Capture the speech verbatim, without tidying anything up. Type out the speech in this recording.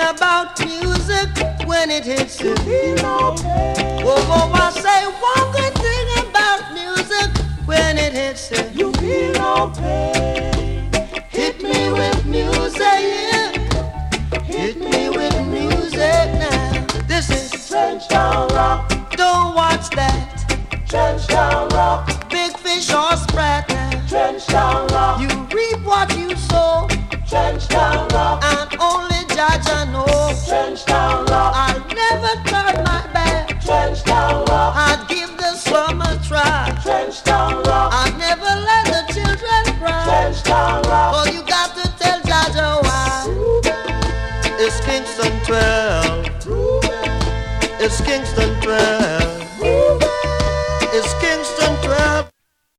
about music when it hits you. Whoa, whoa, I say one good thing about music when it hits you. You feel no pain. Hit me with music, yeah. Hit me with music now. This is Trenchtown Rock. Don't watch that. Trenchtown Rock. Big fish or sprat now. Trenchtown Rock. You reap what you sow. Trenchtown Rock. And only Jaja know. Trenchtown Rock. I'll never turn my back. Trenchtown Rock. I'd give the slum a try. Trenchtown Rock. I'd never let the children cry. Trenchtown Rock. Oh, you got to tell Jaja why. It's Kingston twelve. It's Kingston twelve. It's Kingston twelve.